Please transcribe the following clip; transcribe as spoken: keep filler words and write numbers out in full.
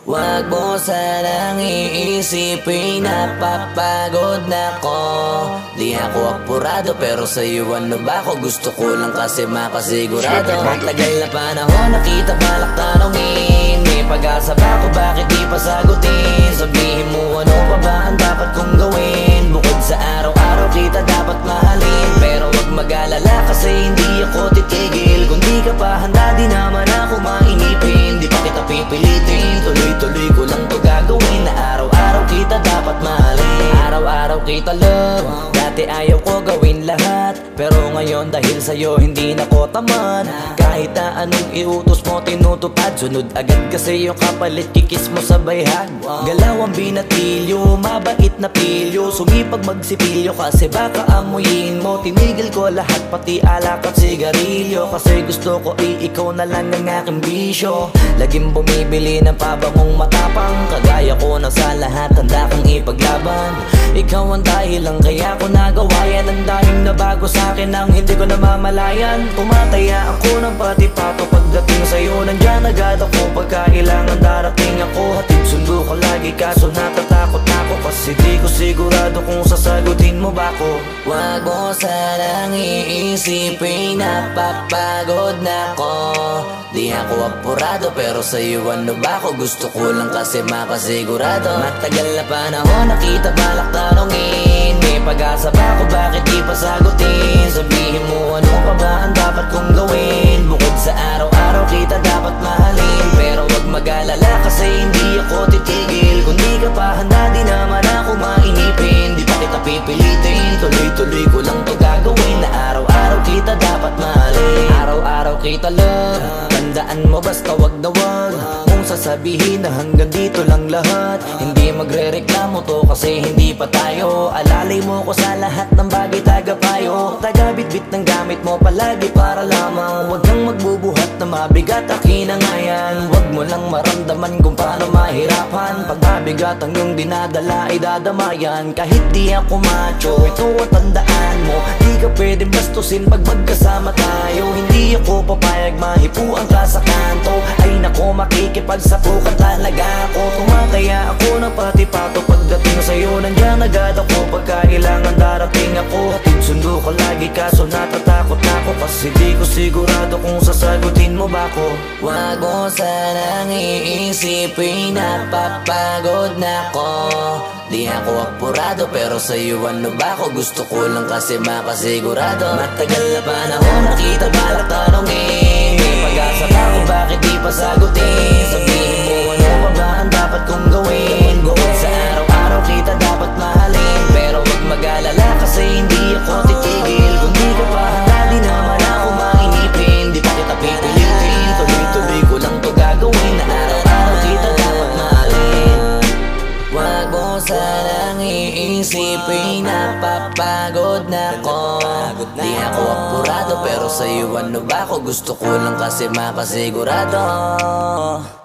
Wag mo sanang iisipin napapagod na ko. Di ako apurado pero sa'yo ano ba ako? Gusto ko lang kasi makasigurado. Matagal na panahon nakita balak tanongin, may pag-asa ba ako, bakit di pa sagutin? Sabihin mo ano pa ba ang dapat kong gawin? Bukod sa araw-araw kita dapat mahalin, pero wag mag-alala kasi hindi ako titigil. Kung di ka pa handa di naman ako mainipin, di pa kita pipilitin. Tuloy-tuloy ko lang to gagawin na araw-araw kita dapat mahalin. Araw-araw kita love, dati ayaw ko gawin lahat, pero ngayon dahil sa'yo hindi na ko tamad. Kahit na anong iutos mo tinutupad, sunod agad kasi yung kapalit kikis mo sa bayhag. Galaw ang binatilyo, mabait na pilyo, sumipag magsipilyo kasi baka amuyin mo. Tinigil ko lahat pati alak at sigarilyo, kasi gusto ko ay ikaw na lang ang aking bisyo. Laging bumibili ng pabangong matapang, kagaya ko na sa lahat handa kang ipaglaban. Ikaw ang dahilan kaya ko nagawa yan, ang daming nabago sa'kin nang hindi ko namamalayan. Tumataya ako ng pati-pato pagdating sa'yo, nandyan agad ako pagkailangan darating ako. Hatid sundo ko lagi kaso natatakot ako, kasi di ko sigurado kung sasagutin mo ba ko. Wag mo sanang iisipin napapagod na ko. Di ako apurado pero sa'yo ano ba ako? Gusto ko lang kasi makasigurado. Matagal na panahon nakita balak tanongin, may pag-asa ba ako, bakit di pa sagutin? Sabihin mo ano pa ba ang dapat kong gawin? Bukod sa araw-araw kita dapat mahalin, pero wag mag-alala kasi hindi ako titigil. Kung di ka pa handa di naman ako mainipin, di pa kita pipilitin. Tuloy-tuloy ko lang to gagawin na araw-araw kita dapat mahalin. Araw-araw kita love, tandaan mo basta wag na wag mong sasabihin na hanggang dito lang lahat. Hindi magre-reklamo to kasi hindi pa tayo. Alalay mo ko sa lahat ng bagay tagapayo, tagabitbit ng gamit mo palagi para lamang. Wag kang magbubuhat na mabigat akin na nga yan. Wag mo lang maramdaman kung paano mahirapan, pag mabigat ang iyong dinadala ay dadamayan. Kahit di ako macho, ito at tandaan mo, di ka pwede bastusin pag magkasama tayo. Hindi ako papayag mahipuan ka sa kanto, ay nako makikipagsapukan talaga ako. Tumataya ako ng pati-pato pagdating sa'yo, nandyan agad ako pagkailangan darating ako. Hatid sundo ko lagi kaso natatakot na ako, kasi di ko sigurado kung sasagutin mo ba ko. Wag mo sanang iisipin napapagod na ko. Di ako apurado pero sa'yo ano ba ako? Gusto ko lang kasi makasigurado. Matagal na panahon nakita balak tanongin, may pag-asa ba ako, bakit di pa sagutin? Sabihin mo ano pa ba ang dapat kong gawin? Bukod sa araw-araw kita dapat mahalin, pero wag mag-alala kasi hindi ako titigil. Kung di ka pa handa di naman ako mainipin, di pa kita pipilitin. Tuloy-tuloy ko lang to gagawin na araw-araw kita dapat mahalin. Wag mo sanang iisipin napapagod na ko. Di ako apurado pero sa'yo ano ba ako? Gusto ko lang kasi makasigurado.